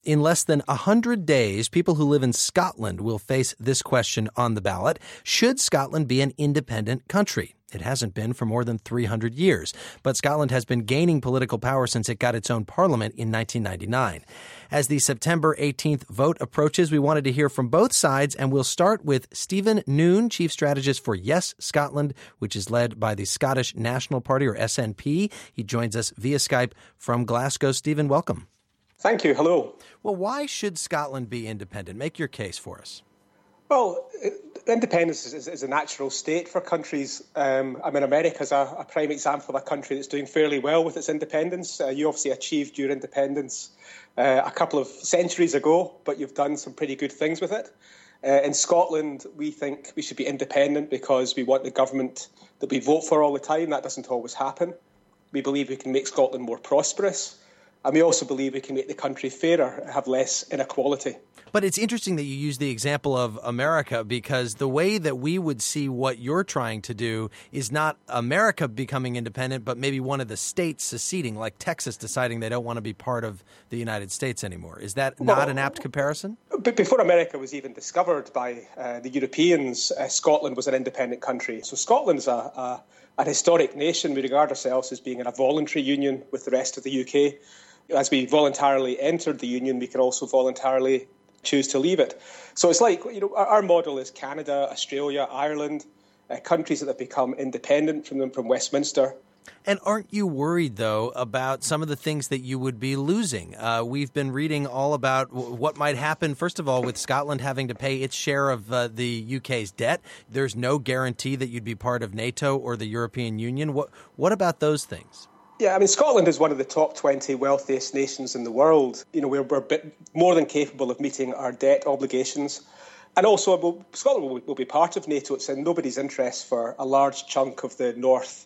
In less than 100 days, people who live in Scotland will face this question on the ballot. Should Scotland be an independent country? It hasn't been for more than 300 years, but Scotland has been gaining political power since it got its own parliament in 1999. As the September 18th vote approaches, we wanted to hear from both sides, and we'll start with Stephen Noon, Chief Strategist for Yes Scotland, which is led by the Scottish National Party, or SNP. He joins us via Skype from Glasgow. Stephen, welcome. Thank you. Hello. Well, why should Scotland be independent? Make your case for us. Well, independence is a natural state for countries. America is a prime example of a country that's doing fairly well with its independence. You obviously achieved your independence a couple of centuries ago, but you've done some pretty good things with it. In Scotland, we think we should be independent because we want the government that we vote for all the time. That doesn't always happen. We believe we can make Scotland more prosperous. And we also believe we can make the country fairer, have less inequality. But it's interesting that you use the example of America, because the way that we would see what you're trying to do is not America becoming independent, but maybe one of the states seceding, like Texas deciding they don't want to be part of the United States anymore. Is that not an apt comparison? But before America was even discovered by the Europeans, Scotland was an independent country. So Scotland's an historic nation. We regard ourselves as being in a voluntary union with the rest of the UK. As we voluntarily entered the union, we can also voluntarily choose to leave it. So it's like, our model is Canada, Australia, Ireland, countries that have become independent from Westminster. And aren't you worried, though, about some of the things that you would be losing? We've been reading all about what might happen, first of all, with Scotland having to pay its share of the UK's debt. There's no guarantee that you'd be part of NATO or the European Union. What about those things? Yeah, Scotland is one of the top 20 wealthiest nations in the world. We're a bit more than capable of meeting our debt obligations. And also, Scotland will be part of NATO. It's in nobody's interest for a large chunk of the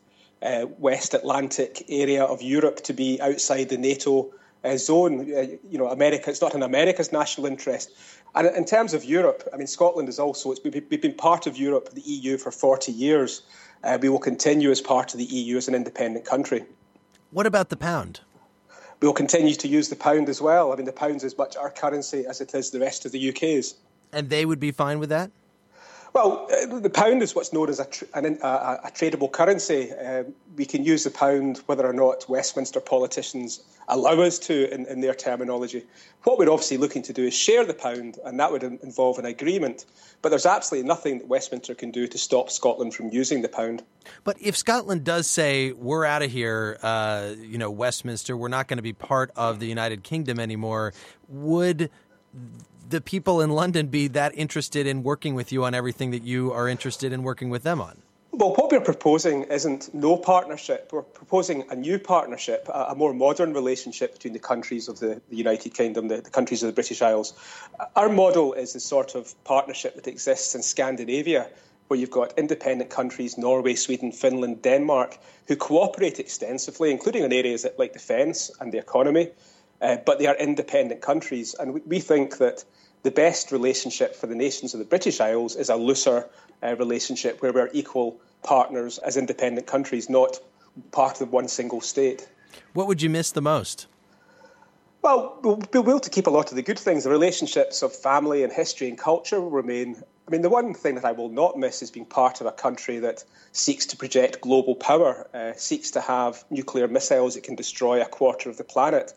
West Atlantic area of Europe to be outside the NATO zone. America, it's not in America's national interest. And in terms of Europe, Scotland is also, we've been part of Europe, the EU, for 40 years. We will continue as part of the EU as an independent country. What about the pound? We will continue to use the pound as well. The pound's as much our currency as it is the rest of the UK's. And they would be fine with that? Well, the pound is what's known as a tradable currency. We can use the pound whether or not Westminster politicians allow us to in their terminology. What we're obviously looking to do is share the pound, and that would involve an agreement. But there's absolutely nothing that Westminster can do to stop Scotland from using the pound. But if Scotland does say, we're out of here, Westminster, we're not going to be part of the United Kingdom anymore, would the people in London be that interested in working with you on everything that you are interested in working with them on? Well, what we're proposing isn't no partnership. We're proposing a new partnership, a more modern relationship between the countries of the United Kingdom, the countries of the British Isles. Our model is the sort of partnership that exists in Scandinavia, where you've got independent countries, Norway, Sweden, Finland, Denmark, who cooperate extensively, including in areas like defence and the economy, but they are independent countries. And we think that the best relationship for the nations of the British Isles is a looser relationship where we're equal partners as independent countries, not part of one single state. What would you miss the most? Well, we'll be able to keep a lot of the good things. The relationships of family and history and culture will remain. The one thing that I will not miss is being part of a country that seeks to project global power, seeks to have nuclear missiles that can destroy a quarter of the planet.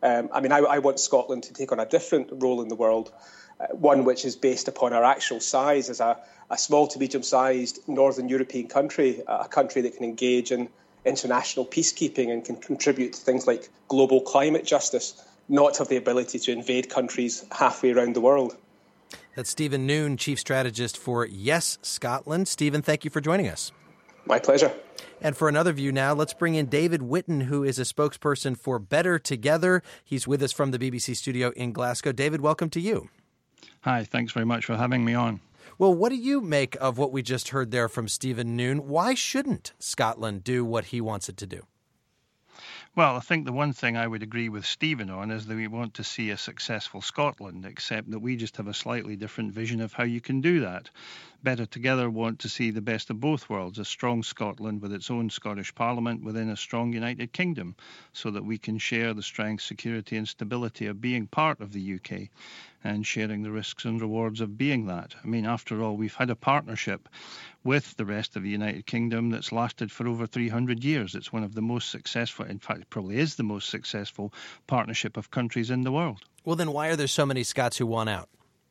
I want Scotland to take on a different role in the world, one which is based upon our actual size as a small to medium-sized northern European country, a country that can engage in international peacekeeping and can contribute to things like global climate justice, not have the ability to invade countries halfway around the world. That's Stephen Noon, Chief Strategist for Yes Scotland. Stephen, thank you for joining us. My pleasure. And for another view now, let's bring in David Whitten, who is a spokesperson for Better Together. He's with us from the BBC studio in Glasgow. David, welcome to you. Hi, thanks very much for having me on. Well, what do you make of what we just heard there from Stephen Noon? Why shouldn't Scotland do what he wants it to do? Well, I think the one thing I would agree with Stephen on is that we want to see a successful Scotland, except that we just have a slightly different vision of how you can do that. Better Together want to see the best of both worlds, a strong Scotland with its own Scottish Parliament within a strong United Kingdom, so that we can share the strength, security and stability of being part of the UK and sharing the risks and rewards of being that. I mean, after all, we've had a partnership with the rest of the United Kingdom that's lasted for over 300 years. It's one of the most successful, in fact, it probably is the most successful partnership of countries in the world. Well, then why are there so many Scots who want out?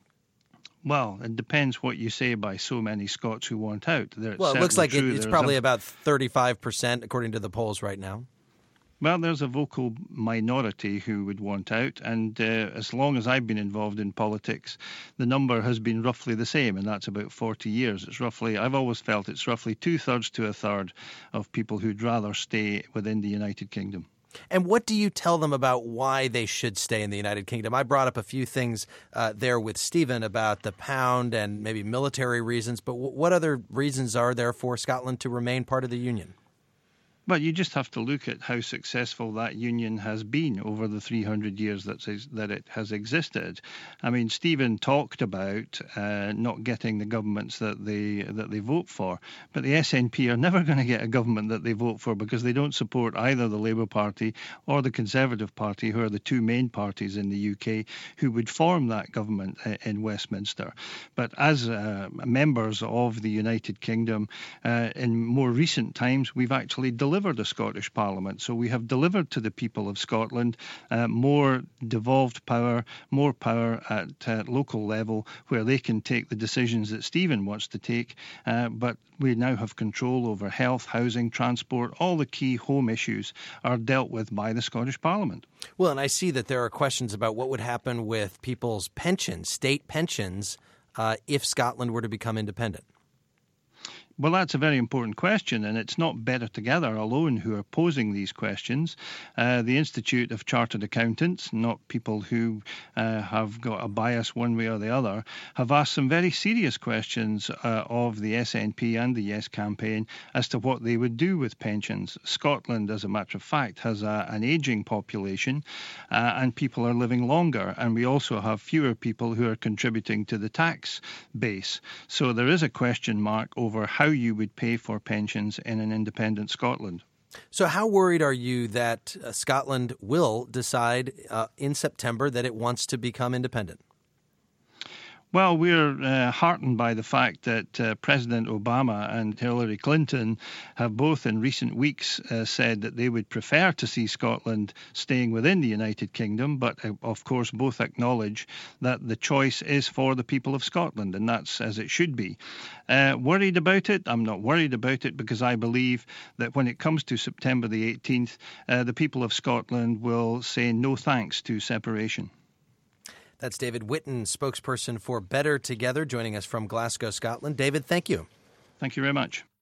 Well, it depends what you say by so many Scots who want out. Well, it looks like it's probably about 35% according to the polls right now. Well, there's a vocal minority who would want out, and as long as I've been involved in politics, the number has been roughly the same, and that's about 40 years. It's roughly, I've always felt it's roughly 2/3 to 1/3 of people who'd rather stay within the United Kingdom. And what do you tell them about why they should stay in the United Kingdom? I brought up a few things there with Stephen about the pound and maybe military reasons, but what other reasons are there for Scotland to remain part of the Union? But you just have to look at how successful that union has been over the 300 years that it has existed. I mean, Stephen talked about not getting the governments that they vote for, but the SNP are never going to get a government that they vote for because they don't support either the Labour Party or the Conservative Party, who are the two main parties in the UK who would form that government in Westminster. But as members of the United Kingdom, in more recent times, we've actually delivered a Scottish Parliament. So we have delivered to the people of Scotland more devolved power, more power at local level where they can take the decisions that Stephen wants to take. But we now have control over health, housing, transport. All the key home issues are dealt with by the Scottish Parliament. Well, and I see that there are questions about what would happen with people's pensions, state pensions, if Scotland were to become independent. Well, that's a very important question, and it's not Better Together alone who are posing these questions. The Institute of Chartered Accountants, not people who have got a bias one way or the other, have asked some very serious questions of the SNP and the Yes campaign as to what they would do with pensions. Scotland, as a matter of fact, has an ageing population and people are living longer, and we also have fewer people who are contributing to the tax base. So there is a question mark over how you would pay for pensions in an independent Scotland. So how worried are you that Scotland will decide in September that it wants to become independent? Well, we're heartened by the fact that President Obama and Hillary Clinton have both in recent weeks said that they would prefer to see Scotland staying within the United Kingdom, but of course both acknowledge that the choice is for the people of Scotland, and that's as it should be. Worried about it? I'm not worried about it because I believe that when it comes to September the 18th, the people of Scotland will say no thanks to separation. That's David Whitten, spokesperson for Better Together, joining us from Glasgow, Scotland. David, thank you. Thank you very much.